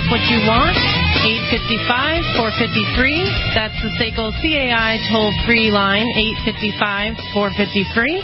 what you want. 855-453. That's the SACL CAI toll-free line, 855-453.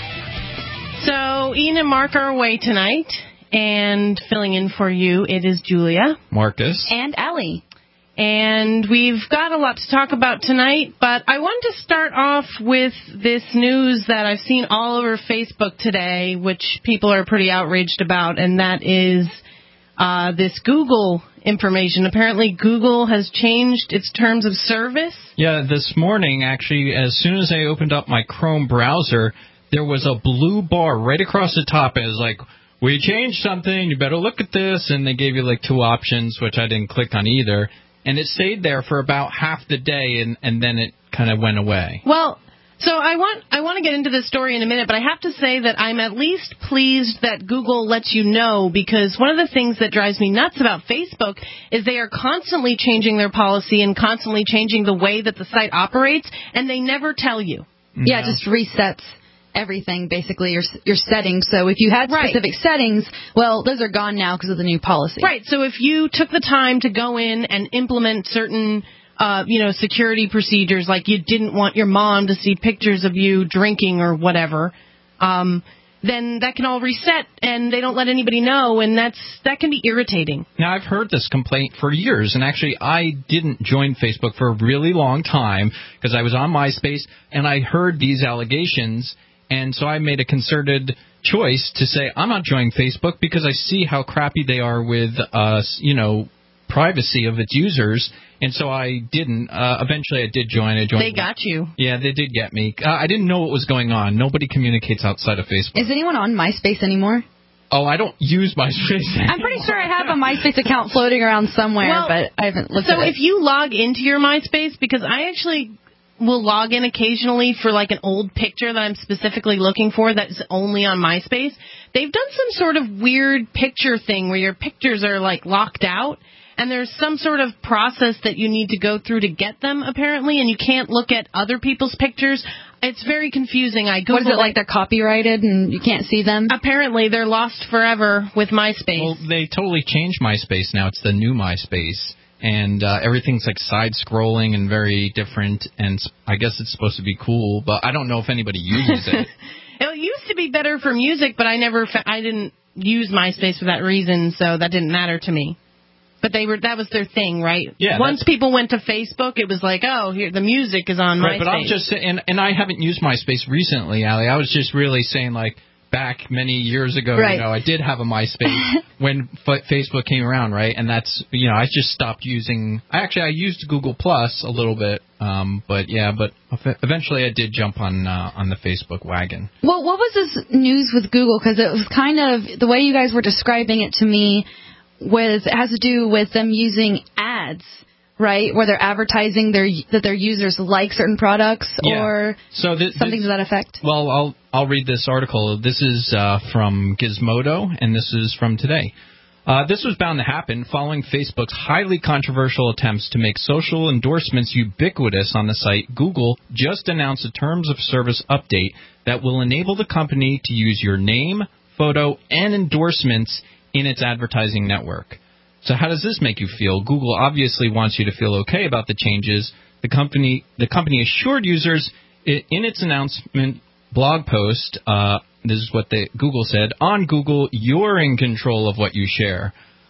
So Ian and Mark are away tonight, and filling in for you, it is Julia, Marcus, and Allie. And we've got a lot to talk about tonight, but I wanted to start off with this news that I've seen all over Facebook today, which people are pretty outraged about, and that is this Google information. Apparently, Google has changed its terms of service. Yeah, this morning, actually, as soon as I opened up my Chrome browser, there was a blue bar right across the top. It was like, we changed something, you better look at this. And they gave you like two options, which I didn't click on either. And it stayed there for about half the day, and then it kind of went away. Well, so I want to get into this story in a minute, but I have to say that I'm at least pleased that Google lets you know, because one of the things that drives me nuts about Facebook is they are constantly changing their policy and constantly changing the way that the site operates, and they never tell you. Yeah, it just resets everything, basically, your settings. So if you had specific settings, well, those are gone now because of the new policy. Right. So if you took the time to go in and implement certain security procedures, like you didn't want your mom to see pictures of you drinking or whatever, then that can all reset, and they don't let anybody know, and that can be irritating. Now, I've heard this complaint for years, and actually I didn't join Facebook for a really long time because I was on MySpace, and I heard these allegations, and so I made a concerted choice to say I'm not joining Facebook because I see how crappy they are with, privacy of its users. And so I didn't. Eventually, I did join. They got you. Yeah, they did get me. I didn't know what was going on. Nobody communicates outside of Facebook. Is anyone on MySpace anymore? Oh, I don't use MySpace. I'm pretty sure I have a MySpace account floating around somewhere, but I haven't looked at it. So if you log into your MySpace, because I actually will log in occasionally for like an old picture that I'm specifically looking for that's only on MySpace, they've done some sort of weird picture thing where your pictures are like locked out. And there's some sort of process that you need to go through to get them, apparently, and you can't look at other people's pictures. It's very confusing. What is it, like they're copyrighted and you can't see them? Apparently, they're lost forever with MySpace. Well, they totally changed MySpace now. It's the new MySpace. And everything's like side-scrolling and very different, and I guess it's supposed to be cool, but I don't know if anybody uses it. It used to be better for music, but I didn't use MySpace for that reason, so that didn't matter to me. But that was their thing, right? Yeah. Once people went to Facebook, it was like, oh, here the music is on MySpace. Right, but I'm just saying, and I haven't used MySpace recently, Allie. I was just really saying, like, back many years ago, I did have a MySpace when Facebook came around, right? And that's, I just stopped using. I used Google Plus a little bit, but eventually I did jump on the Facebook wagon. Well, what was this news with Google? Because it was kind of the way you guys were describing it to me. It has to do with them using ads, right, where they're advertising that their users like certain products or something to that effect. Well, I'll read this article. This is from Gizmodo, and this is from today. This was bound to happen following Facebook's highly controversial attempts to make social endorsements ubiquitous on the site. Google just announced a terms of service update that will enable the company to use your name, photo, and endorsements in its advertising network. So how does this make you feel? Google obviously wants you to feel okay about the changes. The company assured users in its announcement blog post, this is what Google said, on Google, you're in control of what you share.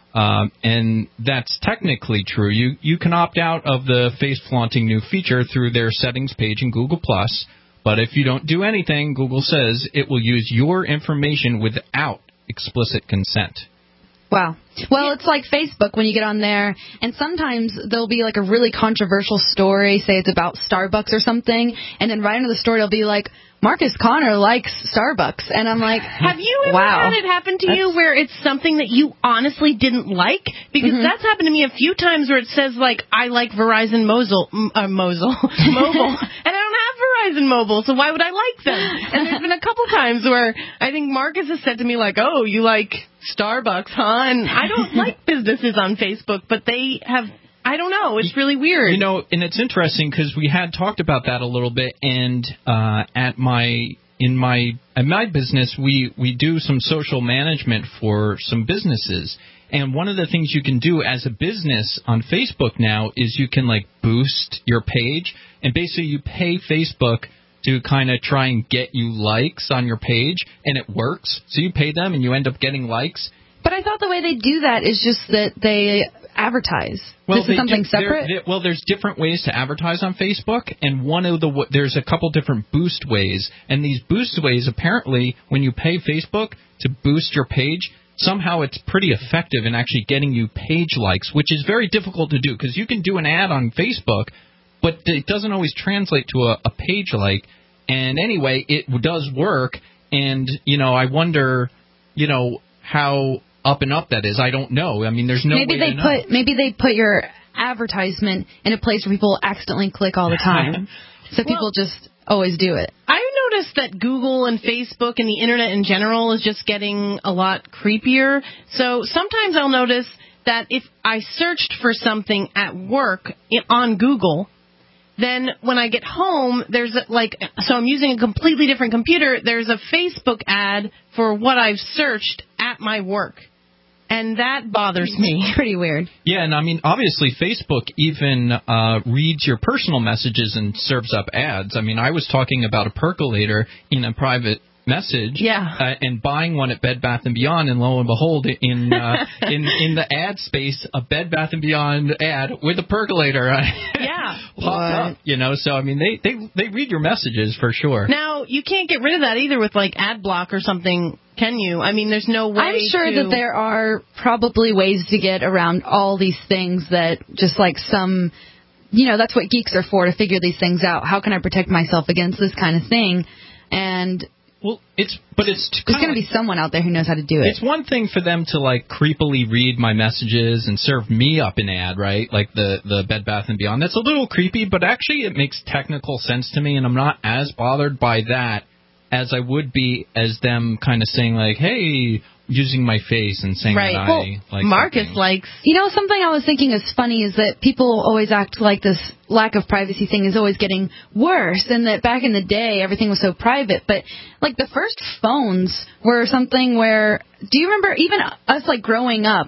And that's technically true. You can opt out of the face-flaunting new feature through their settings page in Google+, but if you don't do anything, Google says it will use your information without explicit consent. Wow. Well, it's like Facebook when you get on there, and sometimes there'll be like a really controversial story, say it's about Starbucks or something, and then right under the story it'll be like, Marcus Connor likes Starbucks. And I'm like, have you ever had it happen to you where it's something that you honestly didn't like? Because that's happened to me a few times where it says, like, I like Verizon Mobile. And I don't have Verizon Mobile, so why would I like them? And there's been a couple times where I think Marcus has said to me, like, oh, you like Starbucks, huh? And I don't like businesses on Facebook, but they have... I don't know. It's really weird. And it's interesting because we had talked about that a little bit, and at my business, we do some social management for some businesses, And one of the things you can do as a business on Facebook now is you can like boost your page, and basically you pay Facebook to kind of try and get you likes on your page, and it works. So you pay them and you end up getting likes. But I thought the way they do that is just that they advertise. Well, this is something separate? Well, there's different ways to advertise on Facebook, and there's a couple different boost ways. And these boost ways, apparently, when you pay Facebook to boost your page, somehow it's pretty effective in actually getting you page likes, which is very difficult to do because you can do an ad on Facebook, but it doesn't always translate to a page like. And anyway, it does work, and, I wonder, how up and up that is. I don't know. I mean, there's no way to know. Maybe they put your advertisement in a place where people accidentally click all the time. So people just always do it. I've noticed that Google and Facebook and the Internet in general is just getting a lot creepier. So sometimes I'll notice that if I searched for something at work on Google, then when I get home, so I'm using a completely different computer, there's a Facebook ad for what I've searched at my work. And that bothers me. It's pretty weird. Yeah, and I mean, obviously, Facebook even reads your personal messages and serves up ads. I mean, I was talking about a percolator in a private message, and buying one at Bed Bath & Beyond, and lo and behold, in the ad space, a Bed Bath & Beyond ad with a percolator popped up. So I mean, they read your messages for sure. Now, you can't get rid of that either with like ad block or something, can you? I mean, there's no way. I'm sure that there are probably ways to get around all these things that just like some, that's what geeks are for, to figure these things out. How can I protect myself against this kind of thing? And well, there's going to be someone out there who knows how to do it. It's one thing for them to like creepily read my messages and serve me up an ad, right? Like the Bed Bath & Beyond. That's a little creepy, but actually it makes technical sense to me, and I'm not as bothered by that as I would be as them kind of saying like, hey, using my face and saying that I like Marcus something. likes. Something I was thinking is funny is that people always act like this lack of privacy thing is always getting worse, and that back in the day everything was so private. But like the first phones were something where, do you remember even us like growing up,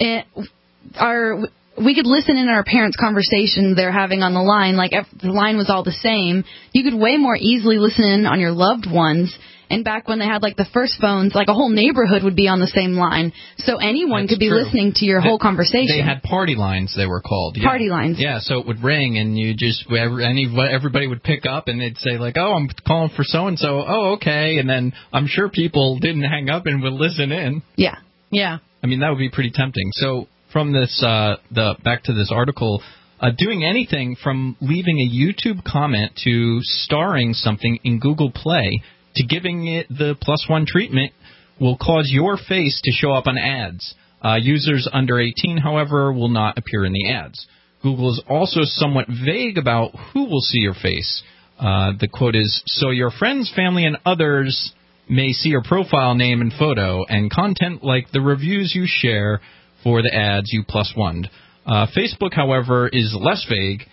we could listen in our parents' conversation they're having on the line, like if the line was all the same. You could way more easily listen in on your loved ones. And back when they had like the first phones, like a whole neighborhood would be on the same line. So anyone could be listening to your whole conversation. They had party lines, they were called. Yeah. Party lines. Yeah, so it would ring and you just, everybody would pick up and they'd say like, oh, I'm calling for so-and-so. Oh, okay. And then I'm sure people didn't hang up and would listen in. Yeah. Yeah. I mean, that would be pretty tempting. So from this, back to this article, doing anything from leaving a YouTube comment to starring something in Google Play to giving it the +1 treatment will cause your face to show up on ads. Users under 18, however, will not appear in the ads. Google is also somewhat vague about who will see your face. The quote is, so your friends, family, and others may see your profile name and photo, and content like the reviews you share for the ads you +1'd. Facebook, however, is less vague.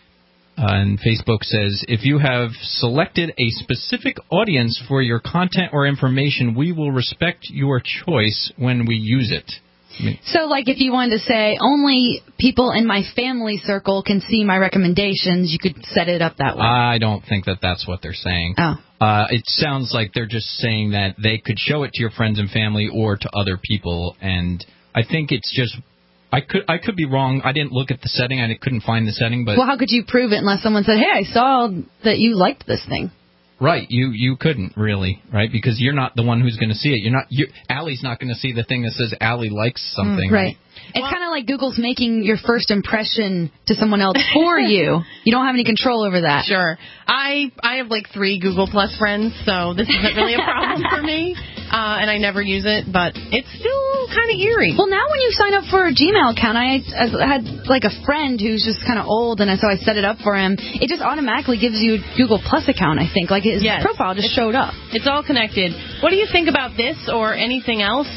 And Facebook says, if you have selected a specific audience for your content or information, we will respect your choice when we use it. So, like, if you wanted to say, only people in my family circle can see my recommendations, you could set it up that way. I don't think that that's what they're saying. Oh. It sounds like they're just saying that they could show it to your friends and family or to other people, and I think it's just... I could be wrong. I didn't look at the setting. I couldn't find the setting. But well, how could you prove it unless someone said, hey, I saw that you liked this thing? Right. You couldn't really, right? Because you're not the one who's going to see it. Allie's not going to see the thing that says Allie likes something. Right. It's kind of like Google's making your first impression to someone else for you. You don't have any control over that. Sure. I have like 3 Google Plus friends, so this isn't really a problem for me. And I never use it, but it's still kind of eerie. Well, now when you sign up for a Gmail account, I had like a friend who's just kind of old, and so I set it up for him. It just automatically gives you a Google Plus account, I think. Like his profile just showed up. It's all connected. What do you think about this or anything else?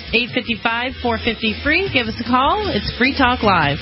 855-450-FREE. Give us a call. It's Free Talk Live.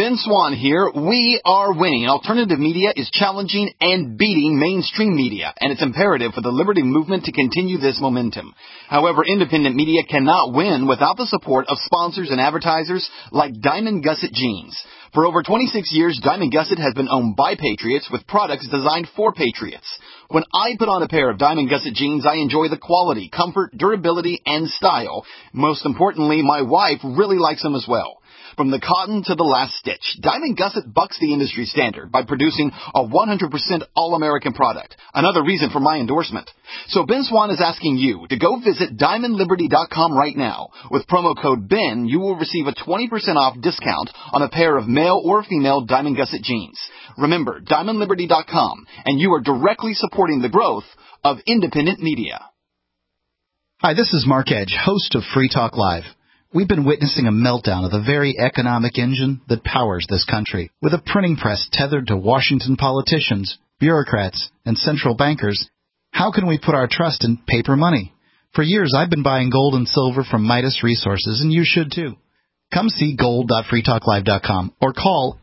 Ben Swan here. We are winning. Alternative media is challenging and beating mainstream media, and it's imperative for the liberty movement to continue this momentum. However, independent media cannot win without the support of sponsors and advertisers like Diamond Gusset Jeans. For over 26 years, Diamond Gusset has been owned by Patriots with products designed for Patriots. When I put on a pair of Diamond Gusset jeans, I enjoy the quality, comfort, durability, and style. Most importantly, my wife really likes them as well. From the cotton to the last stitch, Diamond Gusset bucks the industry standard by producing a 100% all-American product. Another reason for my endorsement. So Ben Swan is asking you to go visit DiamondLiberty.com right now. With promo code BEN, you will receive a 20% off discount on a pair of male or female Diamond Gusset jeans. Remember, DiamondLiberty.com, and you are directly supporting the growth of independent media. Hi, this is Mark Edge, host of Free Talk Live. We've been witnessing a meltdown of the very economic engine that powers this country. With a printing press tethered to Washington politicians, bureaucrats, and central bankers, how can we put our trust in paper money? For years, I've been buying gold and silver from Midas Resources, and you should too. Come see gold.freetalklive.com or call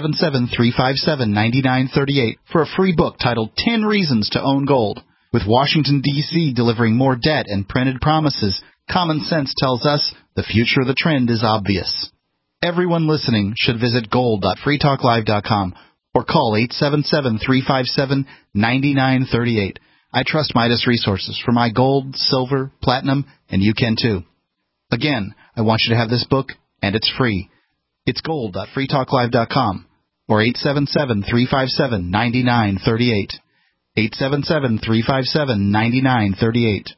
877-357-9938 for a free book titled 10 Reasons to Own Gold. With Washington, D.C. delivering more debt and printed promises, common sense tells us the future of the trend is obvious. Everyone listening should visit gold.freetalklive.com or call 877-357-9938. I trust Midas Resources for my gold, silver, platinum, and you can too. Again, I want you to have this book, and it's free. It's gold.freetalklive.com or 877-357-9938. 877-357-9938.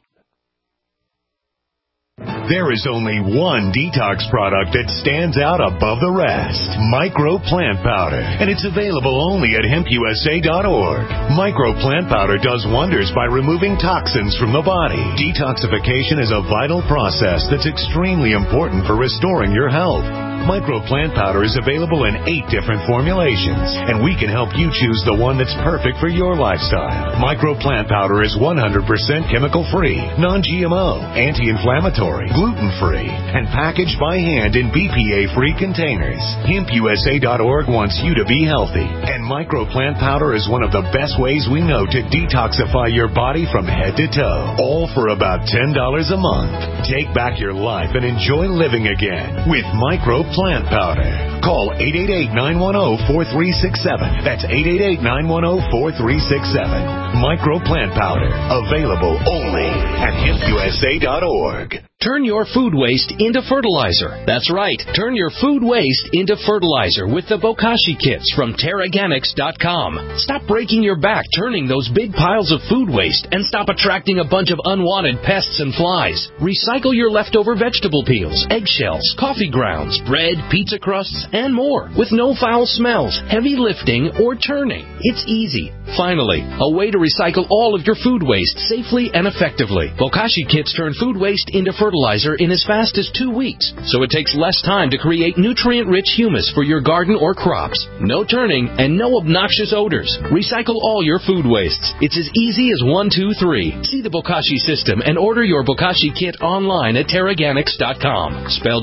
There is only one detox product that stands out above the rest, Micro Plant Powder, and it's available only at hempusa.org. Micro Plant Powder does wonders by removing toxins from the body. Detoxification is a vital process that's extremely important for restoring your health. Micro Plant Powder is available in 8 different formulations, and we can help you choose the one that's perfect for your lifestyle. Micro Plant Powder is 100% chemical-free, non-GMO, anti-inflammatory, gluten-free, and packaged by hand in BPA-free containers. HempUSA.org wants you to be healthy, and Micro Plant Powder is one of the best ways we know to detoxify your body from head to toe, all for about $10 a month. Take back your life and enjoy living again with Micro Plant Powder. Call 888-910-4367. That's 888-910-4367. Micro Plant Powder. Available only at hempusa.org. Turn your food waste into fertilizer. That's right. Turn your food waste into fertilizer with the Bokashi kits from Terraganics.com. Stop breaking your back turning those big piles of food waste and stop attracting a bunch of unwanted pests and flies. Recycle your leftover vegetable peels, eggshells, coffee grounds, bread, pizza crusts, and more with no foul smells, heavy lifting, or turning. It's easy. Finally, a way to recycle all of your food waste safely and effectively. Bokashi kits turn food waste into fertilizer in as fast as 2 weeks, so it takes less time to create nutrient-rich humus for your garden or crops. No turning and no obnoxious odors. Recycle all your food wastes. It's as easy as 1, 2, 3. See the Bokashi system and order your Bokashi kit online at Terraganics.com. Spelled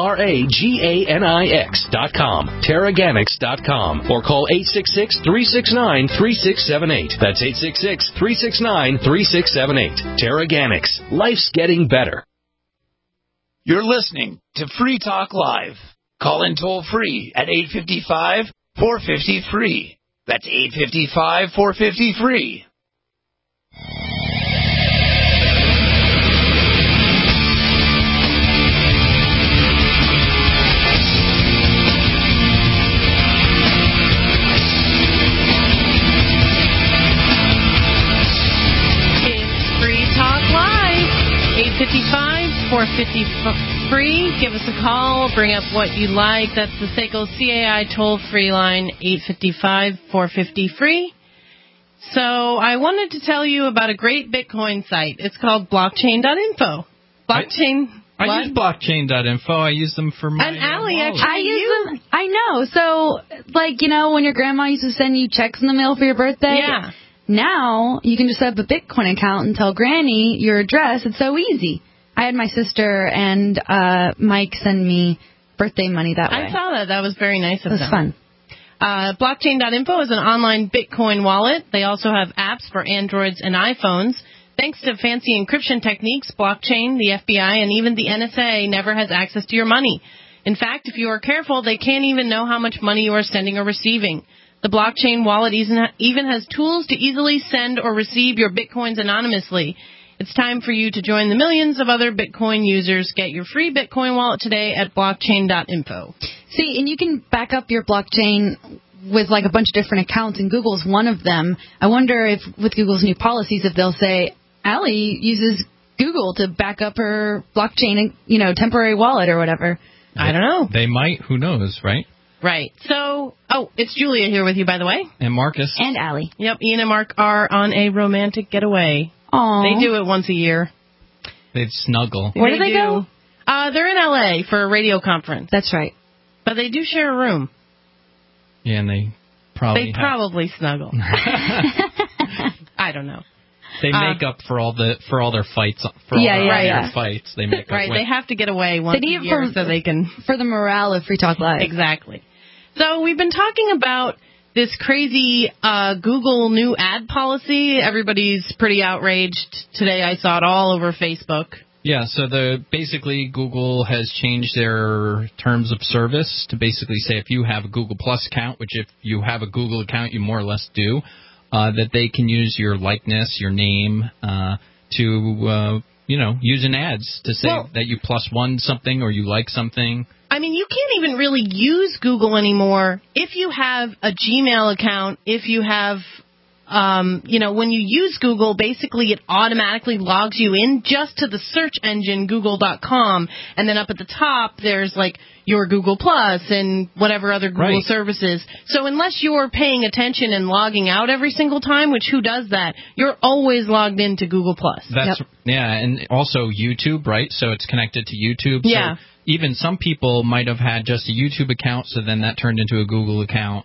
Terraganix.com. Terraganics.com. Or call 866-369-3678. That's 866-369-3678. Terraganics. Life's getting better. You're listening to Free Talk Live. Call in toll free at 855-450-FREE. That's 855-450-FREE. It's Free Talk Live. 855-450-FREE. Give us a call. Bring up what you like. That's the SACL CAI toll-free line, 855-450-FREE. So I wanted to tell you about a great Bitcoin site. It's called blockchain.info. Blockchain. I use blockchain.info. I use them for my and Allie, wallet. I use them. I know. So, like, you know, when your grandma used to send you checks in the mail for your birthday? Yeah. Now, you can just set up a Bitcoin account and tell Granny your address. It's so easy. I had my sister and Mike send me birthday money that way. I saw that. That was very nice of It was them. fun. Blockchain.info is an online Bitcoin wallet. They also have apps for Androids and iPhones. Thanks to fancy encryption techniques, blockchain, the FBI, and even the NSA never has access to your money. In fact, if you are careful, they can't even know how much money you are sending or receiving. The blockchain wallet even has tools to easily send or receive your Bitcoins anonymously. It's time for you to join the millions of other Bitcoin users. Get your free Bitcoin wallet today at blockchain.info. See, and you can back up your blockchain with like a bunch of different accounts, and Google's one of them. I wonder if with Google's new policies, if they'll say, Allie uses Google to back up her blockchain, temporary wallet or whatever. I don't know. They might. Who knows, right? Right. So, it's Julia here with you, by the way. And Marcus. And Allie. Yep, Ian and Mark are on a romantic getaway. Aww. They do it once a year. They'd snuggle. Where do they go? They're in L.A. for a radio conference. That's right. But they do share a room. Yeah, and they probably snuggle. I don't know. They make up for all their fights. Fights. They make up. Right. They have to get away once a year so they can for the morale of Free Talk Live. Exactly. So we've been talking about this crazy Google new ad policy. Everybody's pretty outraged today. I saw it all over Facebook. Yeah, so basically Google has changed their terms of service to basically say if you have a Google Plus account, which if you have a Google account, you more or less do, that they can use your likeness, your name, to use in ads to say that you plus one something or you like something. I mean, you can't even really use Google anymore if you have a Gmail account, if you have, when you use Google, basically it automatically logs you in just to the search engine, google.com, and then up at the top there's like your Google Plus and whatever other Google services. So unless you're paying attention and logging out every single time, which who does that, you're always logged into Google Plus. Yeah, and also YouTube, right? So it's connected to YouTube. Yeah. So even some people might have had just a YouTube account, so then that turned into a Google account.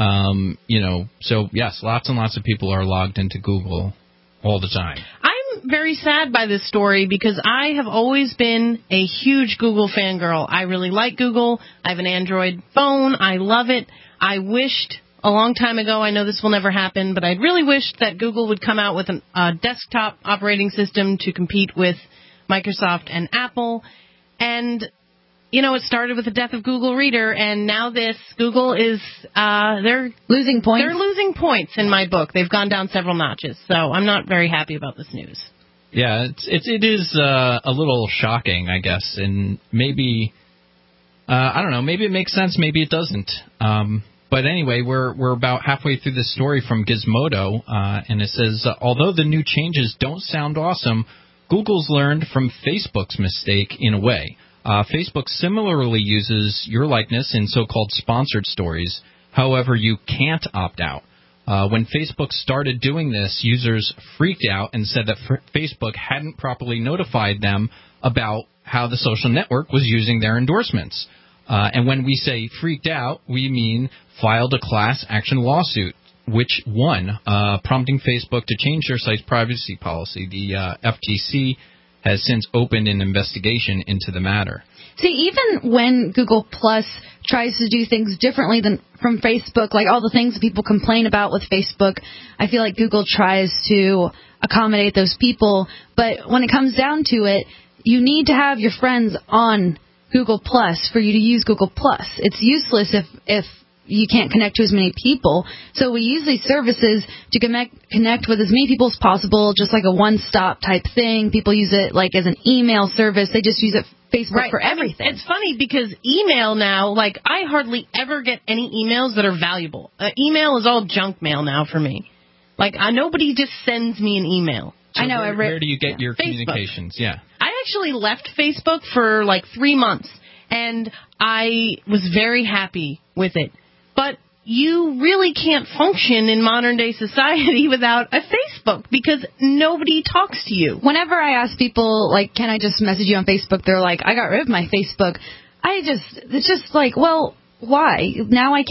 So yes, lots and lots of people are logged into Google all the time. I'm very sad by this story because I have always been a huge Google fangirl. I really like Google. I have an Android phone. I love it. I wished a long time ago, I know this will never happen, but I really wished that Google would come out with a desktop operating system to compete with Microsoft and Apple. And it started with the death of Google Reader, and now Google is, they're losing points. They're losing points in my book. They've gone down several notches, so I'm not very happy about this news. Yeah, it is a little shocking, I guess, and maybe, I don't know, maybe it makes sense, maybe it doesn't. But anyway, we're about halfway through this story from Gizmodo, and it says, although the new changes don't sound awesome, Google's learned from Facebook's mistake in a way. Facebook similarly uses your likeness in so-called sponsored stories. However, you can't opt out. When Facebook started doing this, users freaked out and said that Facebook hadn't properly notified them about how the social network was using their endorsements. And when we say freaked out, we mean filed a class action lawsuit, which won, prompting Facebook to change their site's privacy policy. The FTC has since opened an investigation into the matter. See, even when Google Plus tries to do things differently than from Facebook, like all the things that people complain about with Facebook, I feel like Google tries to accommodate those people. But when it comes down to it, you need to have your friends on Google Plus for you to use Google Plus. It's useless if you can't connect to as many people. So we use these services to connect with as many people as possible, just like a one-stop type thing. People use it like as an email service. They just use it Facebook for everything. I mean, it's funny because email now, like I hardly ever get any emails that are valuable. Email is all junk mail now for me. Like nobody just sends me an email. So I know. Where do you get your communications? Yeah. I actually left Facebook for like 3 months, and I was very happy with it. But you really can't function in modern-day society without a Facebook because nobody talks to you. Whenever I ask people, like, can I just message you on Facebook, they're like, I got rid of my Facebook. It's just like, well, why? Now I can't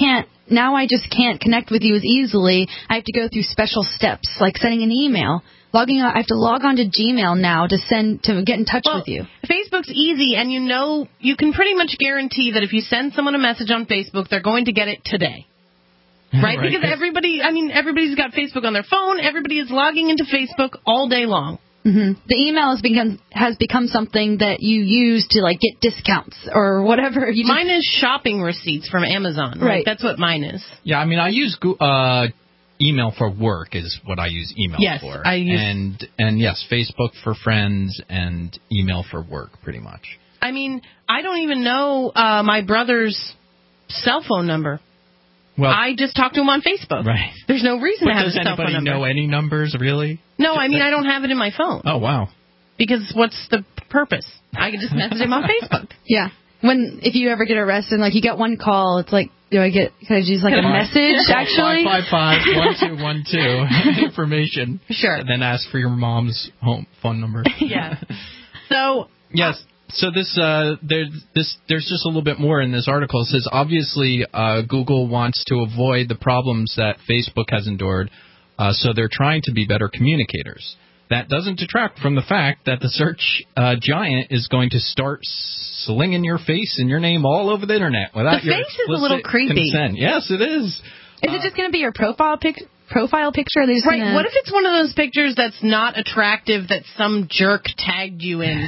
now I just can't connect with you as easily. I have to go through special steps, like sending an email. I have to log on to Gmail now to get in touch with you. Facebook's easy, and you can pretty much guarantee that if you send someone a message on Facebook, they're going to get it today. Right? Because everybody's got Facebook on their phone. Everybody is logging into Facebook all day long. Mm-hmm. The email has become something that you use to get discounts or whatever. Mine is shopping receipts from Amazon. Right. That's what mine is. Yeah, I use email for work is what I use email for. And yes, Facebook for friends and email for work, pretty much. I don't even know my brother's cell phone number. Well, I just talk to him on Facebook. Right. There's no reason to have a cell phone number. Does anybody know any numbers, really? No, I don't have it in my phone. Oh, wow. Because what's the purpose? I can just message him on Facebook. Yeah. If you ever get arrested, you get one call, it's like, can I use a message, actually? 555-1212 information. Sure. And then ask for your mom's home phone number. Yeah. So. Yes. So there's just a little bit more in this article. It says, obviously, Google wants to avoid the problems that Facebook has endured, so they're trying to be better communicators. That doesn't detract from the fact that the search giant is going to start slinging your face and your name all over the Internet without your explicit consent. The face is a little creepy. Yes, it is. Is it just going to be your profile picture? Right. What if it's one of those pictures that's not attractive that some jerk tagged you in,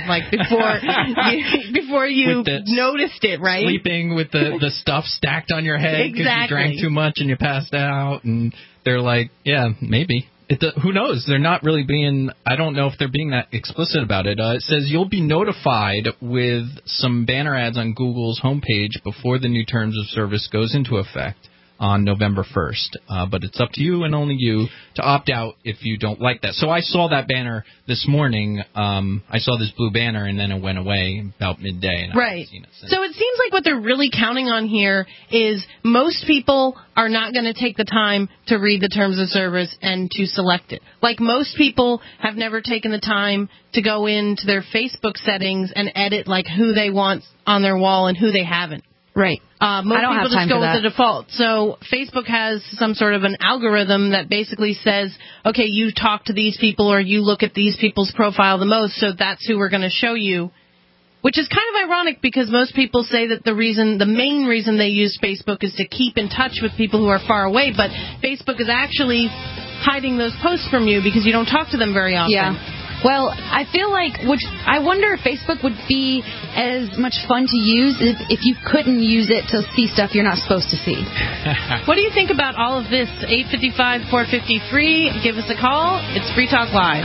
before you noticed it, right? Sleeping with the stuff stacked on your head because you drank too much and you passed out, and they're like, yeah, maybe. Who knows? They're not really being, I don't know if they're being that explicit about it. It says you'll be notified with some banner ads on Google's homepage before the new terms of service goes into effect on November 1st. But it's up to you and only you to opt out if you don't like that. So I saw that banner this morning. I saw this blue banner, and then it went away about midday. And I haven't seen it since. So it seems like what they're really counting on here is most people are not going to take the time to read the terms of service and to select it. Most people have never taken the time to go into their Facebook settings and edit who they want on their wall and who they haven't. Right. Most people just go with the default. So Facebook has some sort of an algorithm that basically says, okay, you talk to these people or you look at these people's profile the most, so that's who we're going to show you. Which is kind of ironic because most people say that the main reason they use Facebook is to keep in touch with people who are far away, but Facebook is actually hiding those posts from you because you don't talk to them very often. Yeah. Well, I feel I wonder if Facebook would be as much fun to use if you couldn't use it to see stuff you're not supposed to see. What do you think about all of this? 855-453. Give us a call. It's Free Talk Live.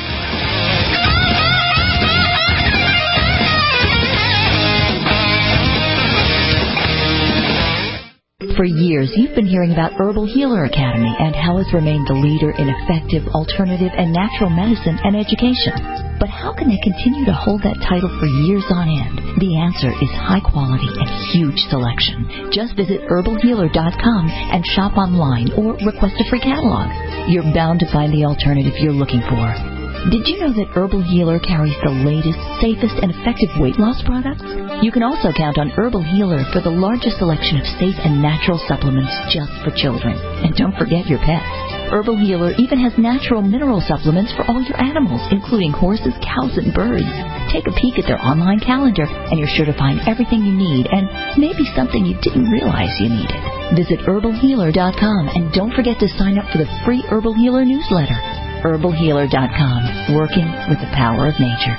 For years, you've been hearing about Herbal Healer Academy and how it's remained the leader in effective alternative and natural medicine and education. But how can they continue to hold that title for years on end? The answer is high quality and huge selection. Just visit herbalhealer.com and shop online or request a free catalog. You're bound to find the alternative you're looking for. Did you know that Herbal Healer carries the latest, safest, and effective weight loss products? You can also count on Herbal Healer for the largest selection of safe and natural supplements just for children. And don't forget your pets. Herbal Healer even has natural mineral supplements for all your animals, including horses, cows, and birds. Take a peek at their online calendar, and you're sure to find everything you need, and maybe something you didn't realize you needed. Visit herbalhealer.com, and don't forget to sign up for the free Herbal Healer newsletter. herbalhealer.com, working with the power of nature.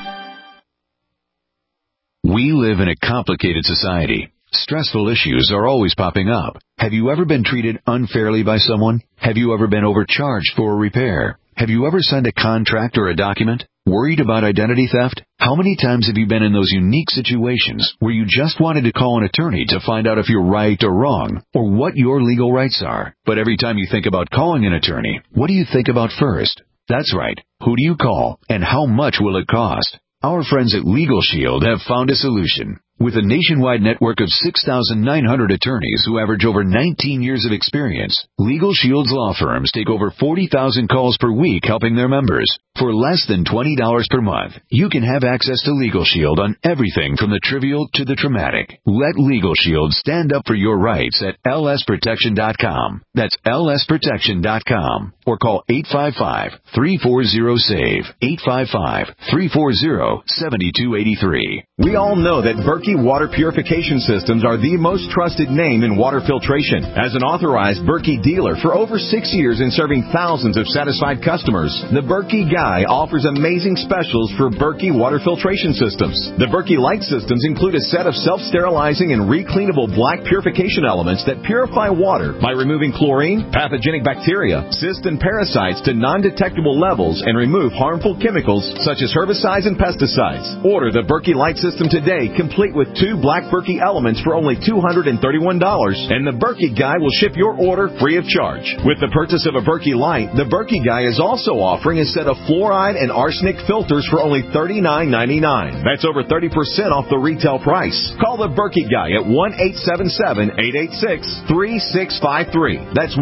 We live in a complicated society. Stressful issues are always popping up. Have you ever been treated unfairly by someone? Have you ever been overcharged for a repair? Have you ever signed a contract or a document? Worried about identity theft? How many times have you been in those unique situations where you just wanted to call an attorney to find out if you're right or wrong, or what your legal rights are? But every time you think about calling an attorney, what do you think about first? That's right. Who do you call, and how much will it cost? Our friends at Legal Shield have found a solution. With a nationwide network of 6,900 attorneys who average over 19 years of experience, Legal Shield's law firms take over 40,000 calls per week helping their members. For less than $20 per month, you can have access to Legal Shield on everything from the trivial to the traumatic. Let Legal Shield stand up for your rights at lsprotection.com. That's lsprotection.com. Or call 855-340-SAVE. 855-340-7283. We all know that Berkey Water Purification Systems are the most trusted name in water filtration. As an authorized Berkey dealer for over 6 years and serving thousands of satisfied customers, the Berkey Guy offers amazing specials for Berkey water filtration systems. The Berkey Light systems include a set of self-sterilizing and recleanable black purification elements that purify water by removing chlorine, pathogenic bacteria, cysts, and parasites to non-detectable levels and remove harmful chemicals such as herbicides and pesticides. Order the Berkey Light system today, complete with 2 black Berkey elements for only $231, and the Berkey Guy will ship your order free of charge. With the purchase of a Berkey Light, the Berkey Guy is also offering a set of fluoride and arsenic filters for only $39.99. That's over 30% off the retail price. Call the Berkey Guy at 1-877-886-3653. That's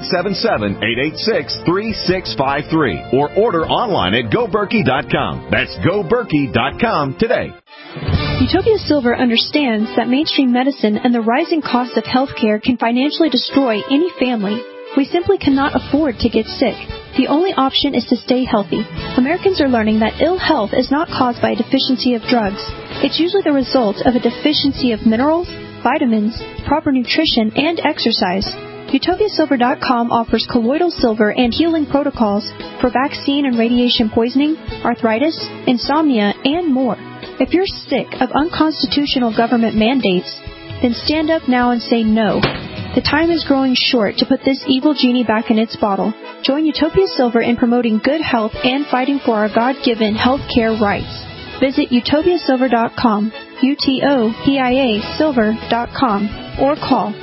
1-877-886-3653. Or order online at GoBerkey.com. That's GoBerkey.com today. Utopia Silver understands that mainstream medicine and the rising cost of healthcare can financially destroy any family. We simply cannot afford to get sick. The only option is to stay healthy. Americans are learning that ill health is not caused by a deficiency of drugs. It's usually the result of a deficiency of minerals, vitamins, proper nutrition, and exercise. UtopiaSilver.com offers colloidal silver and healing protocols for vaccine and radiation poisoning, arthritis, insomnia, and more. If you're sick of unconstitutional government mandates, then stand up now and say no. The time is growing short to put this evil genie back in its bottle. Join Utopia Silver in promoting good health and fighting for our God-given health care rights. Visit UtopiaSilver.com, UTOPIA Silver.com, or call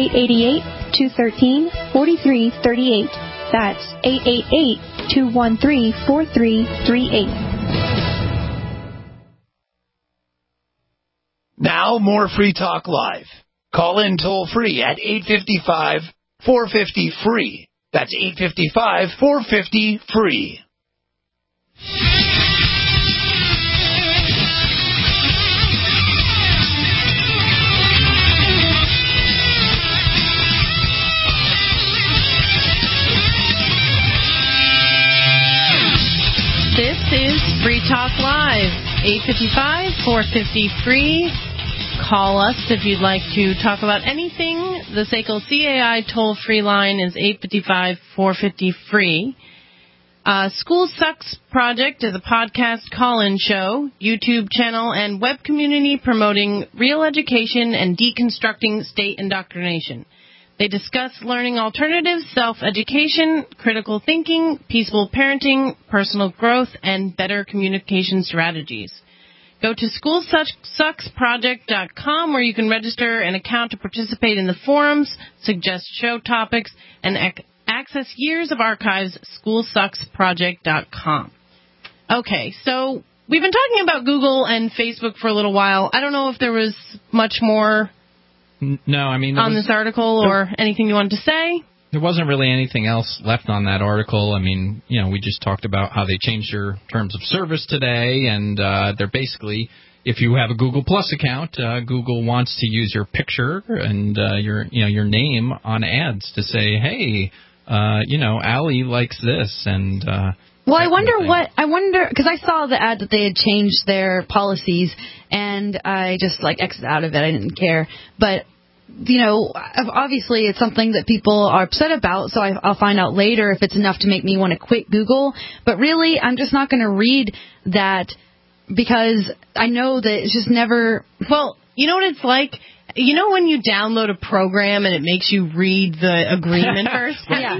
888-213-4338. That's 888-213-4338. Now more Free Talk Live. Call in toll free at 855-450-FREE. That's 855-450-FREE. This is Free Talk Live, 855-450-FREE. Call us if you'd like to talk about anything. The SACL CAI toll-free line is 855-450-FREE. School Sucks Project is a podcast call-in show, YouTube channel, and web community promoting real education and deconstructing state indoctrination. They discuss learning alternatives, self-education, critical thinking, peaceful parenting, personal growth, and better communication strategies. Go to schoolsucksproject.com where you can register an account to participate in the forums, suggest show topics, and access years of archives, schoolsucksproject.com. Okay, so we've been talking about Google and Facebook for a little while. I don't know if there was much more on this article or anything you wanted to say. There wasn't really anything else left on that article. I mean, we just talked about how they changed their terms of service today, and they're basically, if you have a Google Plus account, Google wants to use your picture and your name on ads to say, hey, Allie likes this, and well, I wonder because I saw the ad that they had changed their policies, and I just exited out of it. I didn't care, but obviously it's something that people are upset about, so I'll find out later if it's enough to make me want to quit Google. But really, I'm just not going to read that because I know that it's just never... Well, you know what it's like? You know when you download a program and it makes you read the agreement first?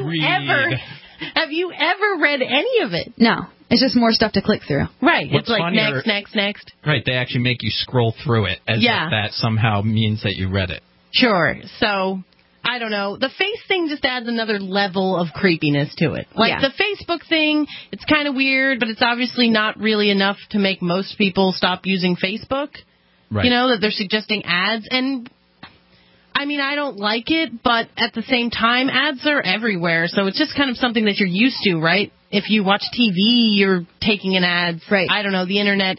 Have you ever read any of it? No. It's just more stuff to click through. Right. It's like next. Right. They actually make you scroll through it as if that somehow means that you read it. Sure. So, I don't know. The face thing just adds another level of creepiness to it. The Facebook thing, it's kind of weird, but it's obviously not really enough to make most people stop using Facebook. Right. You know, that they're suggesting ads. And, I mean, I don't like it, but at the same time, ads are everywhere. So it's just kind of something that you're used to, right? If you watch TV, you're taking in ads. Right. I don't know. The Internet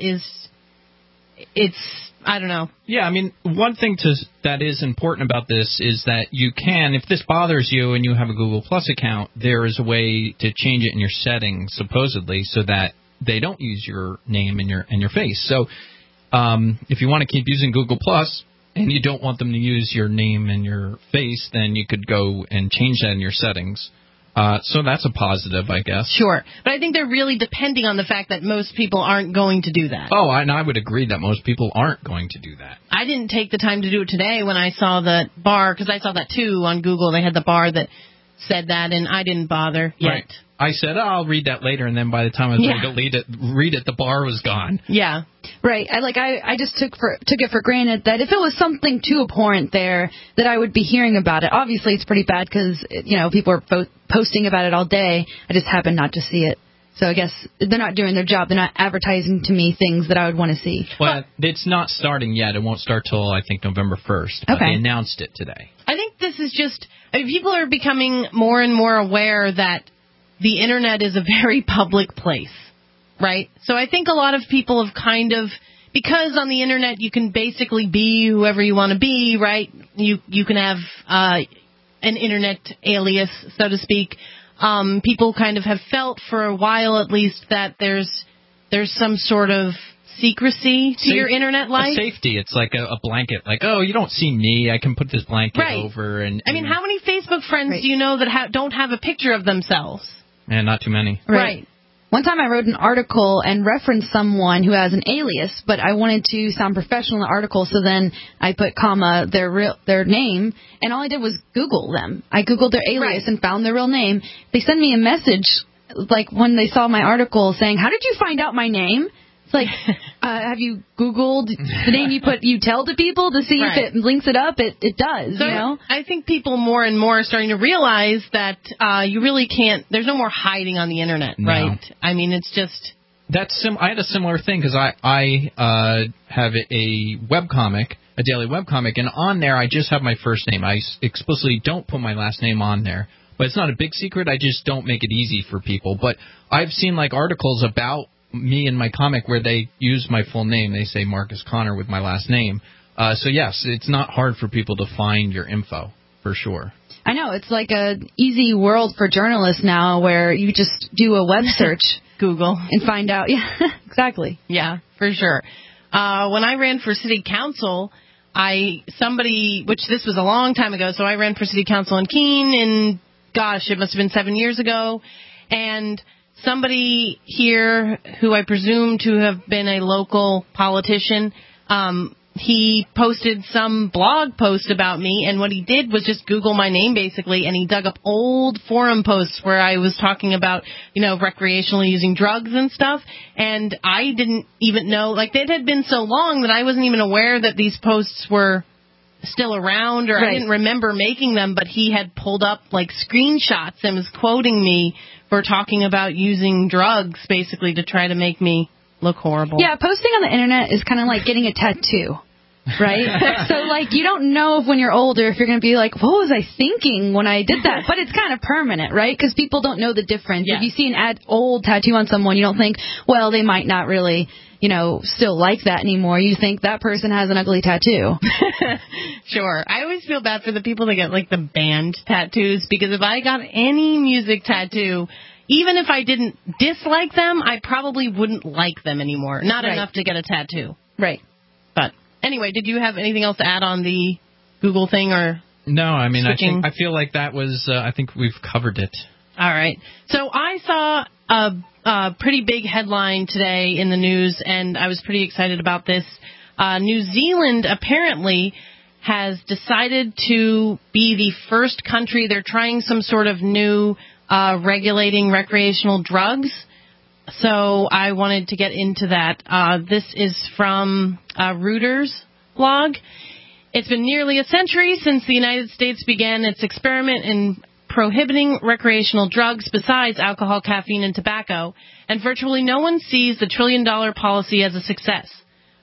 I don't know. Yeah, I mean, one thing that is important about this is that you can, if this bothers you and you have a Google Plus account, there is a way to change it in your settings, supposedly, so that they don't use your name and your face. So if you want to keep using Google Plus and you don't want them to use your name and your face, then you could go and change that in your settings. So that's a positive, I guess. Sure. But I think they're really depending on the fact that most people aren't going to do that. Oh, and I would agree that most people aren't going to do that. I didn't take the time to do it today when I saw the bar, because I saw that too on Google. They had the bar that said that, and I didn't bother yet. Right. I said, I'll read that later, and then by the time I was ready to read it, the bar was gone. Yeah. Right. I just took it for granted that if it was something too abhorrent there, that I would be hearing about it. Obviously, it's pretty bad because, people are posting about it all day. I just happen not to see it. So I guess they're not doing their job. They're not advertising to me things that I would want to see. Well, it's not starting yet. It won't start till, I think, November 1st. But they announced it today. I think this is just, people are becoming more and more aware that the Internet is a very public place, right? So I think a lot of people have kind of, because on the Internet you can basically be whoever you want to be, right? You can have an Internet alias, so to speak. People kind of have felt for a while at least that there's some sort of secrecy to your Internet life. Safety. It's like a blanket. Like, oh, you don't see me. I can put this blanket over. And I mean, how many Facebook friends do you know that don't have a picture of themselves? And not too many. Right. One time I wrote an article and referenced someone who has an alias, but I wanted to sound professional in the article, so then I put comma their name, and all I did was Google them. I Googled their alias and found their real name. They sent me a message, like when they saw my article, saying, "How did you find out my name?" It's like, have you Googled the name you tell to people to see if it links it up? It does, so you know? I think people more and more are starting to realize that you really can't, there's no more hiding on the Internet, right? I mean, it's just... I had a similar thing because I have a webcomic, a daily webcomic, and on there I just have my first name. I explicitly don't put my last name on there. But it's not a big secret. I just don't make it easy for people. But I've seen like articles about me and my comic where they use my full name. They say Marcus Connor with my last name. So, yes, it's not hard for people to find your info, for sure. I know. It's like an easy world for journalists now where you just do a web search. Google. And find out. Yeah, exactly. Yeah, for sure. When I ran for city council, which this was a long time ago, so I ran for city council in Keene, and gosh, it must have been 7 years ago, and somebody here who I presume to have been a local politician, he posted some blog post about me, and what he did was just Google my name, basically, and he dug up old forum posts where I was talking about, recreationally using drugs and stuff, and I didn't even know, like, it had been so long that I wasn't even aware that these posts were still around, or I didn't remember making them, but he had pulled up, like, screenshots and was quoting me for talking about using drugs, basically, to try to make me look horrible. Yeah, posting on the Internet is kind of like getting a tattoo, right? So, like, you don't know if when you're older if you're going to be like, what was I thinking when I did that? But it's kind of permanent, right? Because people don't know the difference. Yeah. If you see an old tattoo on someone, you don't think, well, they might not really, still like that anymore. You think that person has an ugly tattoo. Sure. I always feel bad for the people that get, like, the band tattoos, because if I got any music tattoo, even if I didn't dislike them, I probably wouldn't like them anymore. Not enough to get a tattoo. Right. But anyway, did you have anything else to add on the Google thing, or? No, I mean, I feel like that was, I think we've covered it. All right. So I saw a pretty big headline today in the news, and I was pretty excited about this. New Zealand apparently has decided to be the first country. They're trying some sort of new regulating recreational drugs. So I wanted to get into that. This is from Reuters blog. It's been nearly a century since the United States began its experiment in prohibiting recreational drugs besides alcohol, caffeine, and tobacco, and virtually no one sees the $1 trillion policy as a success.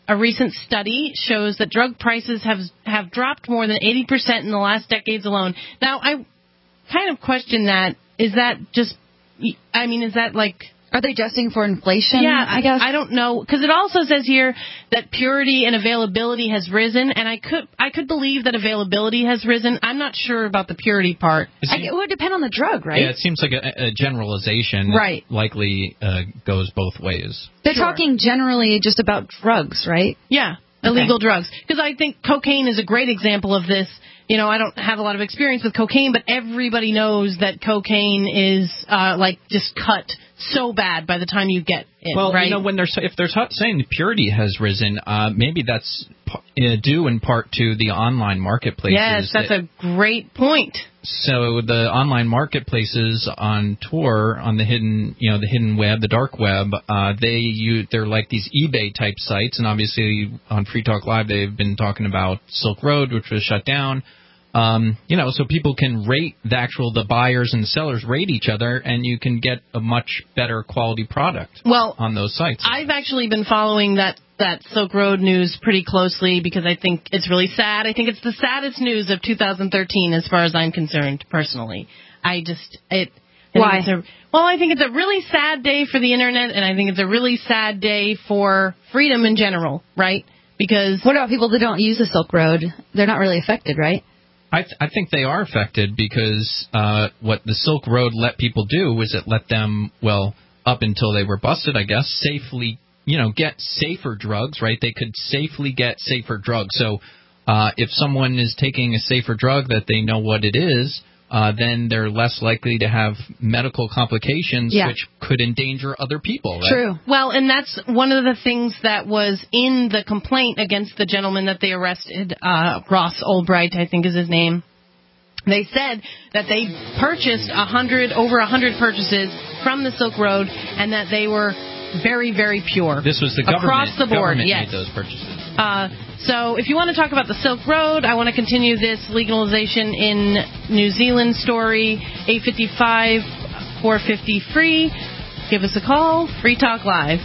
a recent study shows that drug prices have dropped more than 80% in the last decades alone. Now, I kind of question that. Is that just, I mean, is that like... Are they adjusting for inflation? Yeah, I guess. I don't know, because it also says here that purity and availability has risen, and I could believe that availability has risen. I'm not sure about the purity part. It would depend on the drug, right? Yeah, it seems like a generalization. Right. That likely goes both ways. They're talking generally just about drugs, right? Yeah, illegal drugs. Because I think cocaine is a great example of this. You know, I don't have a lot of experience with cocaine, but everybody knows that cocaine is just cut so bad by the time you get it. Well, right? you know, if they're saying purity has risen, maybe that's due in part to the online marketplaces. Yes, that's a great point. So the online marketplaces on Tor, on the hidden web, the dark web, they're like these eBay type sites, and obviously on Free Talk Live they've been talking about Silk Road, which was shut down. So people can rate the buyers and the sellers rate each other, and you can get a much better quality product on those sites. I've actually been following that Silk Road news pretty closely because I think it's really sad. I think it's the saddest news of 2013 as far as I'm concerned, personally. Why? I think it's a really sad day for the Internet, and I think it's a really sad day for freedom in general, right? Because what about people that don't use the Silk Road? They're not really affected, right? I think they are affected because what the Silk Road let people do was it let them, up until they were busted, I guess, safely, get safer drugs, right? They could safely get safer drugs. So if someone is taking a safer drug that they know what it is, then they're less likely to have medical complications, which could endanger other people. Right? True. Well, and that's one of the things that was in the complaint against the gentleman that they arrested, Ross Albright, I think is his name. They said that they purchased over 100 purchases from the Silk Road, and that they were very, very pure. This was the government. Across the board, made those purchases. So if you want to talk about the Silk Road, I want to continue this legalization in New Zealand story, 855-450-FREE. Give us a call, Free Talk Live.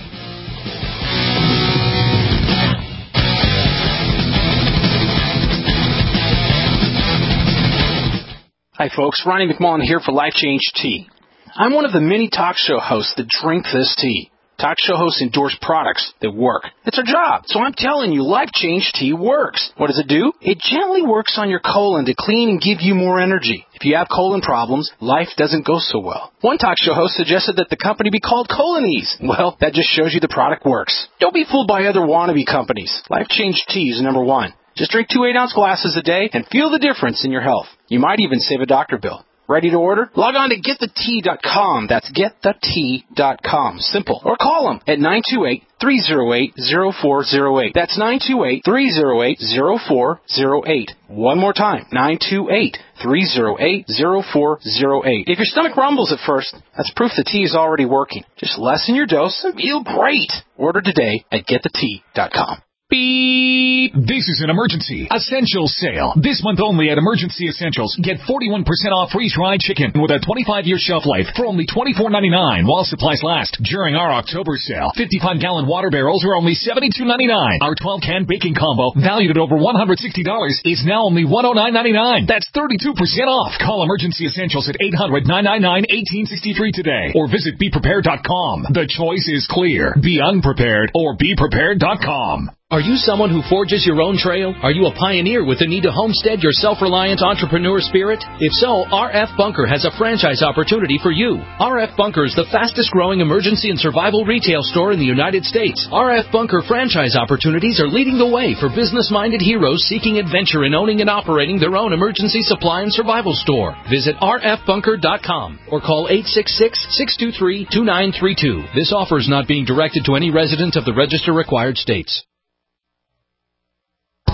Hi, folks. Ronnie McMullen here for Life Change Tea. I'm one of the many talk show hosts that drink this tea. Talk show hosts endorse products that work. It's our job. So I'm telling you, Life Change Tea works. What does it do? It gently works on your colon to clean and give you more energy. If you have colon problems, life doesn't go so well. One talk show host suggested that the company be called Colonies. Well, that just shows you the product works. Don't be fooled by other wannabe companies. Life Change Tea is number one. Just drink 2 8-ounce glasses a day and feel the difference in your health. You might even save a doctor bill. Ready to order? Log on to getthetea.com. That's getthetea.com. Simple. Or call them at 928-308-0408. That's 928-308-0408. One more time. 928-308-0408. If your stomach rumbles at first, that's proof the tea is already working. Just lessen your dose and feel great. Order today at getthetea.com. Beep! This is an Emergency Essentials sale. This month only at Emergency Essentials. Get 41% off freeze-dried chicken with a 25-year shelf life for only $24.99 while supplies last. During our October sale, 55-gallon water barrels are only $72.99. Our 12-can baking combo, valued at over $160, is now only $109.99. That's 32% off. Call Emergency Essentials at 800-999-1863 today or visit BePrepared.com. The choice is clear. Be unprepared or BePrepared.com. Are you someone who forges your own trail? Are you a pioneer with the need to homestead your self-reliant entrepreneur spirit? If so, RF Bunker has a franchise opportunity for you. RF Bunker is the fastest-growing emergency and survival retail store in the United States. RF Bunker franchise opportunities are leading the way for business-minded heroes seeking adventure in owning and operating their own emergency supply and survival store. Visit rfbunker.com or call 866-623-2932. This offer is not being directed to any resident of the register required states.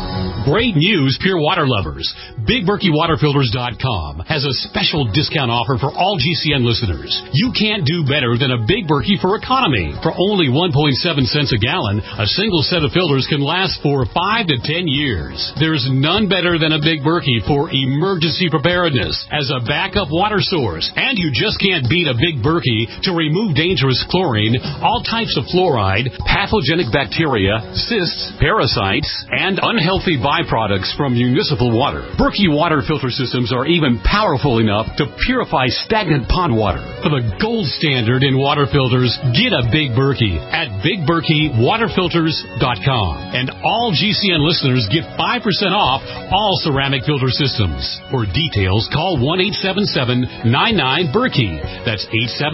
Great news, pure water lovers. BigBerkeyWaterFilters.com has a special discount offer for all GCN listeners. You can't do better than a Big Berkey for economy. For only 1.7 cents a gallon, a single set of filters can last for 5 to 10 years. There's none better than a Big Berkey for emergency preparedness as a backup water source. And you just can't beat a Big Berkey to remove dangerous chlorine, all types of fluoride, pathogenic bacteria, cysts, parasites, and unhealthy byproducts from municipal water. Berkey water filter systems are even powerful enough to purify stagnant pond water. For the gold standard in water filters, get a Big Berkey at BigBerkeyWaterFilters.com. And all GCN listeners get 5% off all ceramic filter systems. For details, call 1-877-99-BERKEY. That's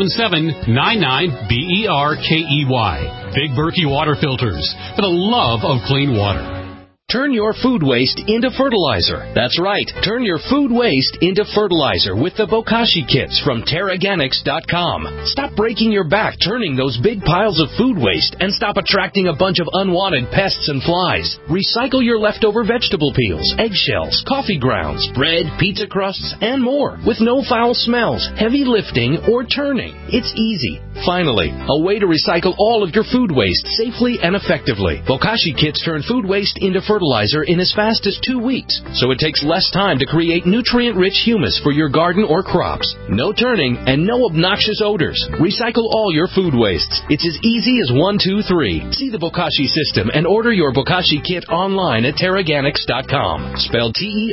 877-99-BERKEY. Big Berkey Water Filters, for the love of clean water. Turn your food waste into fertilizer. That's right. Turn your food waste into fertilizer with the Bokashi kits from Teraganics.com. Stop breaking your back turning those big piles of food waste and stop attracting a bunch of unwanted pests and flies. Recycle your leftover vegetable peels, eggshells, coffee grounds, bread, pizza crusts, and more with no foul smells, heavy lifting, or turning. It's easy. Finally, a way to recycle all of your food waste safely and effectively. Bokashi kits turn food waste into fertilizer in as fast as 2 weeks, so it takes less time to create nutrient-rich humus for your garden or crops. No turning and no obnoxious odors. Recycle all your food wastes. It's as easy as 1, 2, 3. See the Bokashi system and order your Bokashi kit online at Teraganics.com. Spelled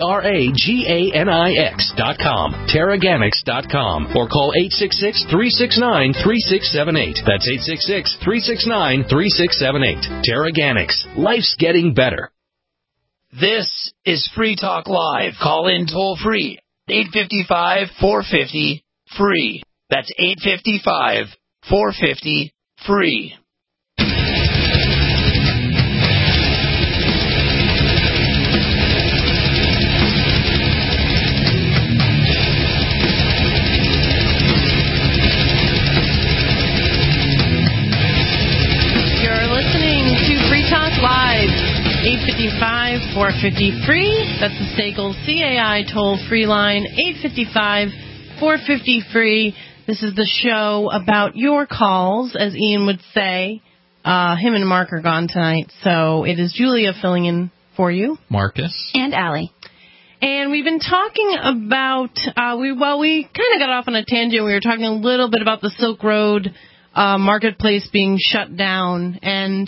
Teraganix.com. Teraganics.com. Or call 866-369-3678. That's 866-369-3678. Teraganics. Life's getting better. This is Free Talk Live. Call in toll free. 855-450-FREE. That's 855-450-FREE. You're listening to Free Talk Live. 855-450-FREE. That's the Staples CAI toll-free line, 855-450-FREE. This is the show about your calls, as Ian would say. Him and Mark are gone tonight, so it is Julia filling in for you. Marcus. And Allie. And we've been talking about, we kind of got off on a tangent. We were talking a little bit about the Silk Road marketplace being shut down, and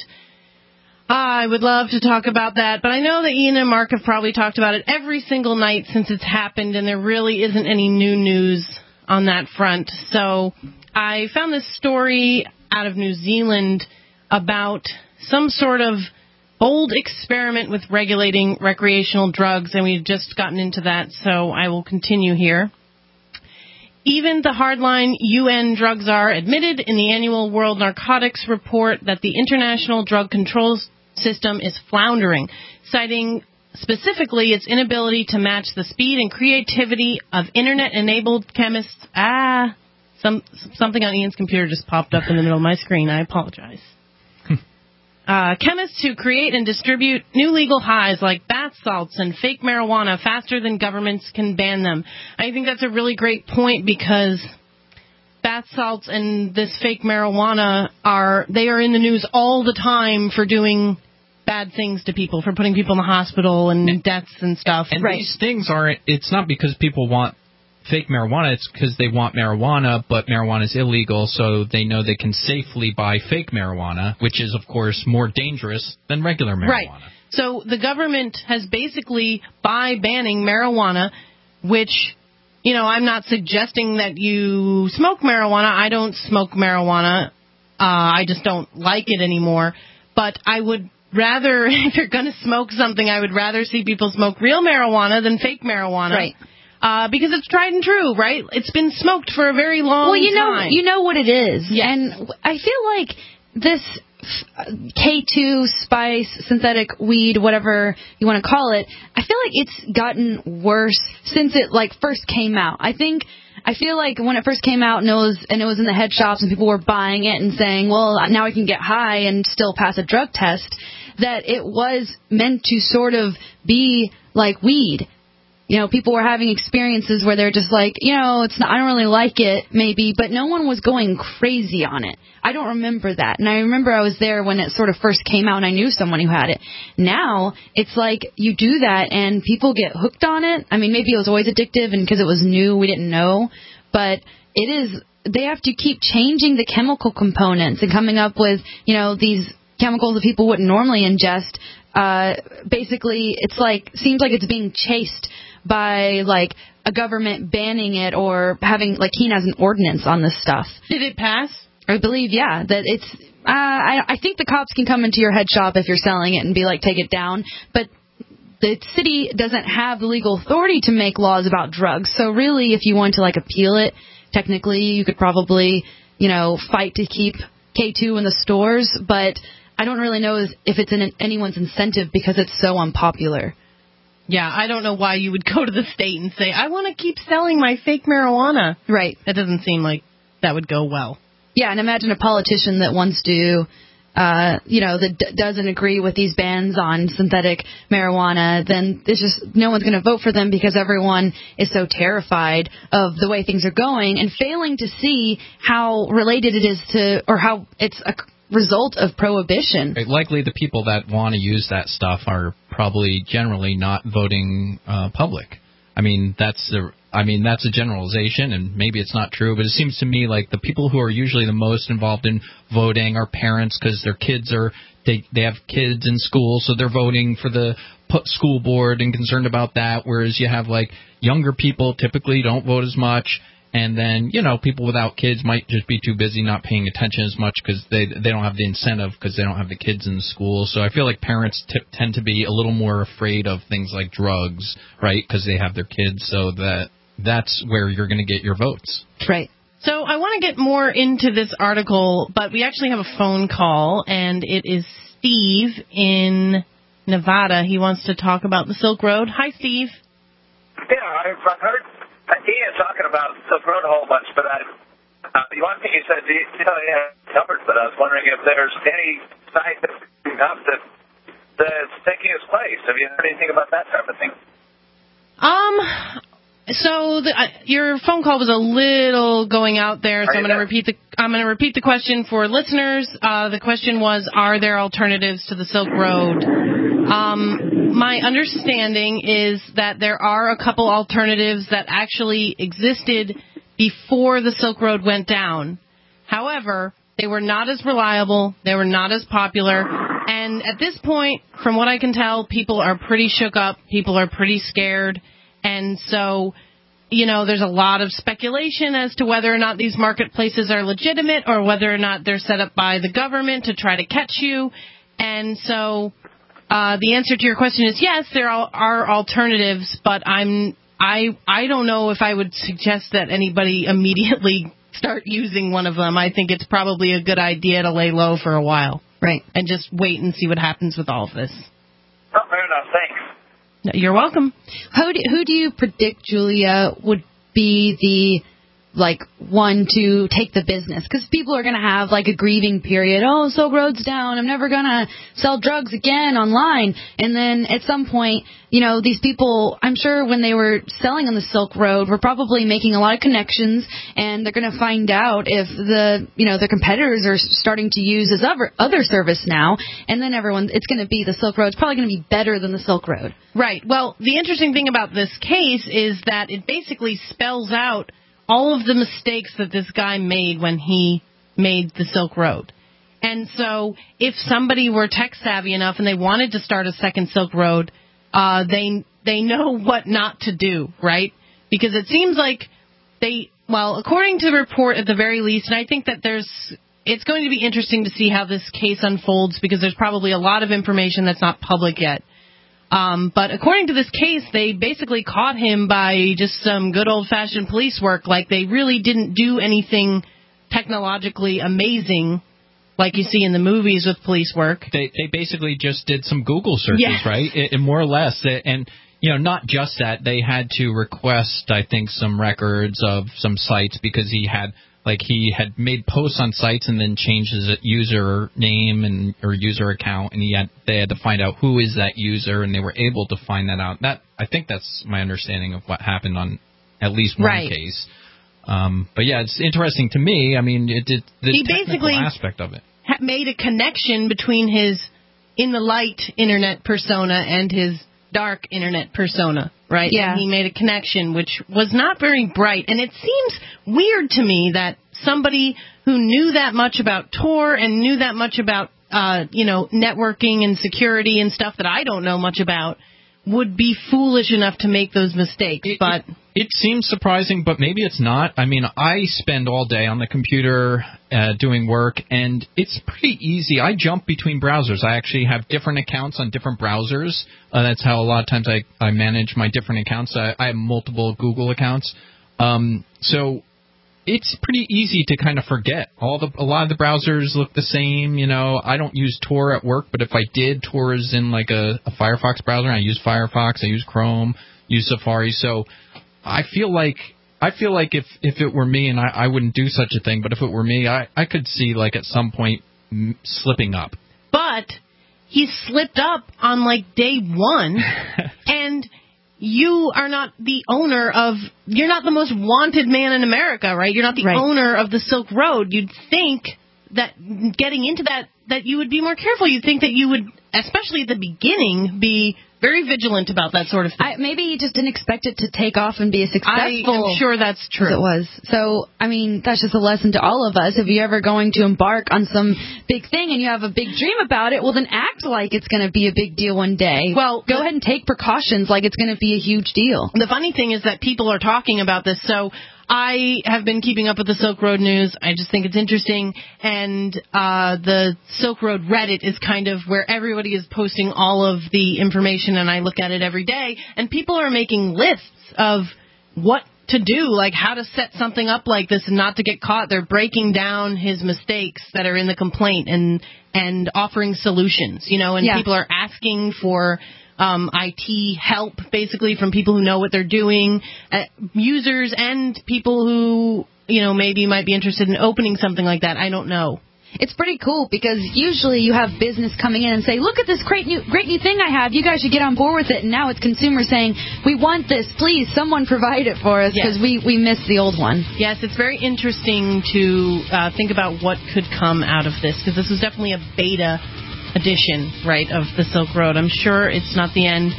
I would love to talk about that, but I know that Ian and Mark have probably talked about it every single night since it's happened, and there really isn't any new news on that front. So I found this story out of New Zealand about some sort of bold experiment with regulating recreational drugs, and we've just gotten into that, so I will continue here. Even the hardline UN drug czar admitted in the annual World Narcotics Report that the international drug controls system is floundering, citing specifically its inability to match the speed and creativity of internet-enabled chemists. Something on Ian's computer just popped up in the middle of my screen. I apologize. Chemists who create and distribute new legal highs like bath salts and fake marijuana faster than governments can ban them. I think that's a really great point because bath salts and this fake marijuana are in the news all the time for doing bad things to people, for putting people in the hospital and deaths and stuff. And these things it's not because people want fake marijuana, it's because they want marijuana, but marijuana is illegal, so they know they can safely buy fake marijuana, which is, of course, more dangerous than regular marijuana. Right. So the government has basically, by banning marijuana, which, I'm not suggesting that you smoke marijuana. I don't smoke marijuana. I just don't like it anymore. But I would rather, if you're going to smoke something, I would rather see people smoke real marijuana than fake marijuana. Right. Because it's tried and true, right? It's been smoked for a very long time. You know what it is. Yes. And I feel like this K2 spice, synthetic weed, whatever you want to call it, I feel like it's gotten worse since it first came out. I feel like when it first came out and it was in the head shops and people were buying it and saying, well, now I can get high and still pass a drug test, that it was meant to sort of be like weed. You know, people were having experiences where they're just like, you know, it's not, I don't really like it, maybe, but no one was going crazy on it. I don't remember that. And I remember I was there when it sort of first came out and I knew someone who had it. Now, it's like you do that and people get hooked on it. I mean, maybe it was always addictive and because it was new, we didn't know. But it is, they have to keep changing the chemical components and coming up with, you know, these chemicals that people wouldn't normally ingest. Basically, it's like, seems like it's being chased by, like, a government banning it or having, like, Keene has an ordinance on this stuff. Did it pass? I believe, yeah, that it's, I think the cops can come into your head shop if you're selling it and be like, take it down, but the city doesn't have the legal authority to make laws about drugs, so really, if you want to, like, appeal it, technically, you could probably, you know, fight to keep K2 in the stores, but I don't really know if it's in anyone's incentive because it's so unpopular. Yeah, I don't know why you would go to the state and say, I want to keep selling my fake marijuana. Right. That doesn't seem like that would go well. Yeah, and imagine a politician that wants to, you know, that doesn't agree with these bans on synthetic marijuana, then it's just no one's going to vote for them because everyone is so terrified of the way things are going and failing to see how related it is to, or how it's a result of prohibition. Right, likely the people that want to use that stuff are probably generally not voting public. I mean, that's a generalization, and maybe it's not true, but it seems to me like the people who are usually the most involved in voting are parents because their kids are they have kids in school, so they're voting for the school board and concerned about that, whereas you have like younger people typically don't vote as much. And then, you know, people without kids might just be too busy not paying attention as much because they don't have the incentive because they don't have the kids in school. So I feel like parents tend to be a little more afraid of things like drugs, right, because they have their kids. So that's where you're going to get your votes. Right. So I want to get more into this article, but we actually have a phone call, and it is Steve in Nevada. He wants to talk about the Silk Road. Hi, Steve. Yeah, I've heard Ian talking about Silk Road a whole bunch, but one thing you said, you know, yeah, covered, but I was wondering if there's any scientific enough that's taking its place. Have you heard anything about that type of thing? So your phone call was a little going out there, so I'm going to repeat the question for listeners. The question was, are there alternatives to the Silk Road? My understanding is that there are a couple alternatives that actually existed before the Silk Road went down. However, they were not as reliable, they were not as popular, and at this point, from what I can tell, people are pretty shook up, people are pretty scared, and so, you know, there's a lot of speculation as to whether or not these marketplaces are legitimate or whether or not they're set up by the government to try to catch you, and so the answer to your question is yes, there are alternatives, but I don't know if I would suggest that anybody immediately start using one of them. I think it's probably a good idea to lay low for a while. Right. And just wait and see what happens with all of this. Oh, fair enough. Thanks. You're welcome. Who do you predict, Julia, would be the one to take the business? Because people are going to have a grieving period. Oh, Silk Road's down. I'm never going to sell drugs again online. And then at some point, these people, I'm sure when they were selling on the Silk Road, were probably making a lot of connections, and they're going to find out if their competitors are starting to use this other service now, and then it's going to be the Silk Road. It's probably going to be better than the Silk Road. Right. Well, the interesting thing about this case is that it basically spells out all of the mistakes that this guy made when he made the Silk Road. And so if somebody were tech savvy enough and they wanted to start a second Silk Road, they know what not to do, right? Because it seems like according to the report at the very least, and I think that it's going to be interesting to see how this case unfolds because there's probably a lot of information that's not public yet. But according to this case, they basically caught him by just some good old-fashioned police work. Like, they really didn't do anything technologically amazing like you see in the movies with police work. They basically just did some Google searches, yes. Right? More or less. And, not just that. They had to request, I think, some records of some sites because he had Like he had made posts on sites and then changed his user name or user account, and they had to find out who is that user, and they were able to find that out. I think that's my understanding of what happened on at least one case. But yeah, it's interesting to me. I mean, the technical aspect of it. Made a connection between his in the light internet persona and his dark internet persona, right? Yeah. And he made a connection which was not very bright. And it seems weird to me that somebody who knew that much about Tor and knew that much about, networking and security and stuff that I don't know much about would be foolish enough to make those mistakes. It seems surprising, but maybe it's not. I mean, I spend all day on the computer doing work, and it's pretty easy. I jump between browsers. I actually have different accounts on different browsers. That's how a lot of times I manage my different accounts. I have multiple Google accounts. So it's pretty easy to kind of forget. A lot of the browsers look the same. I don't use Tor at work, but if I did, Tor is in like a Firefox browser. I use Firefox. I use Chrome. Use Safari. So I feel like if it were me, and I wouldn't do such a thing, but if it were me, I could see like at some point slipping up. But he slipped up on like day one, and you are not the owner you're not the most wanted man in America, right? You're not the owner of the Silk Road. You'd think that getting into that you would be more careful. You'd think that you would, especially at the beginning, be very vigilant about that sort of thing. Maybe you just didn't expect it to take off and be as successful. I am sure that's true. As it was. So, I mean, that's just a lesson to all of us. If you're ever going to embark on some big thing and you have a big dream about it, well, then act like it's going to be a big deal one day. Well, go ahead and take precautions like it's going to be a huge deal. The funny thing is that people are talking about this, so I have been keeping up with the Silk Road news. I just think it's interesting, and the Silk Road Reddit is kind of where everybody is posting all of the information, and I look at it every day, and people are making lists of what to do, like how to set something up like this and not to get caught. They're breaking down his mistakes that are in the complaint and offering solutions, and people are asking for IT help, basically, from people who know what they're doing, users and people who, maybe might be interested in opening something like that. I don't know. It's pretty cool because usually you have business coming in and say, look at this great new thing I have. You guys should get on board with it. And now it's consumers saying, we want this. Please, someone provide it for us because we miss the old one. Yes, it's very interesting to think about what could come out of this because this was definitely a beta edition, right, of the Silk Road. I'm sure it's not the end.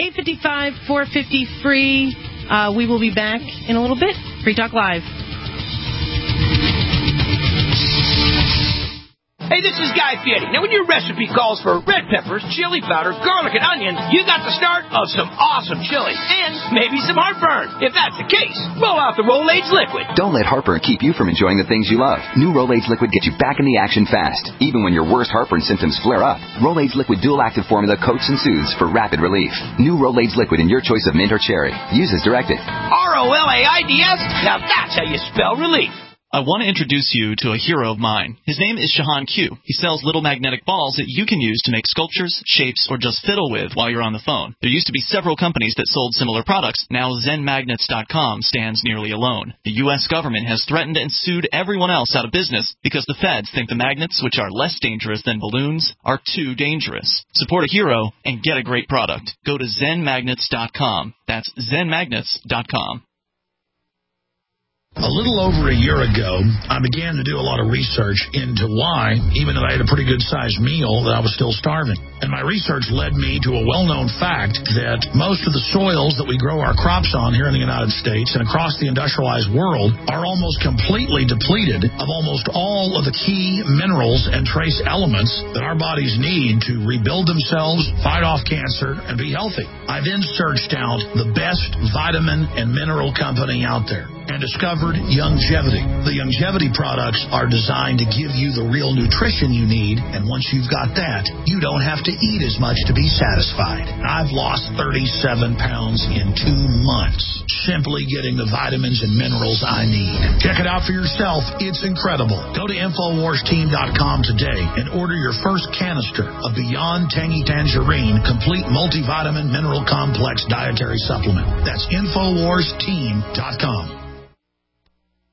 855, 450 free. We will be back in a little bit. Free Talk Live. Hey, this is Guy Fieri. Now, when your recipe calls for red peppers, chili powder, garlic, and onion, you got the start of some awesome chili and maybe some heartburn. If that's the case, roll out the Rolaids Liquid. Don't let heartburn keep you from enjoying the things you love. New Rolaids Liquid gets you back in the action fast, even when your worst heartburn symptoms flare up. Rolaids Liquid dual-active formula coats and soothes for rapid relief. New Rolaids Liquid in your choice of mint or cherry. Use as directed. Rolaids? Now that's how you spell relief. I want to introduce you to a hero of mine. His name is Shahan Q. He sells little magnetic balls that you can use to make sculptures, shapes, or just fiddle with while you're on the phone. There used to be several companies that sold similar products. Now ZenMagnets.com stands nearly alone. The U.S. government has threatened and sued everyone else out of business because the feds think the magnets, which are less dangerous than balloons, are too dangerous. Support a hero and get a great product. Go to ZenMagnets.com. That's ZenMagnets.com. A little over a year ago, I began to do a lot of research into why, even though I had a pretty good-sized meal, that I was still starving. And my research led me to a well-known fact that most of the soils that we grow our crops on here in the United States and across the industrialized world are almost completely depleted of almost all of the key minerals and trace elements that our bodies need to rebuild themselves, fight off cancer, and be healthy. I then searched out the best vitamin and mineral company out there and discovered Youngevity. The Youngevity products are designed to give you the real nutrition you need, and once you've got that, you don't have to eat as much to be satisfied. I've lost 37 pounds in 2 months, simply getting the vitamins and minerals I need. Check it out for yourself. It's incredible. Go to InfoWarsTeam.com today and order your first canister of Beyond Tangy Tangerine Complete Multivitamin Mineral Complex Dietary Supplement. That's InfoWarsTeam.com.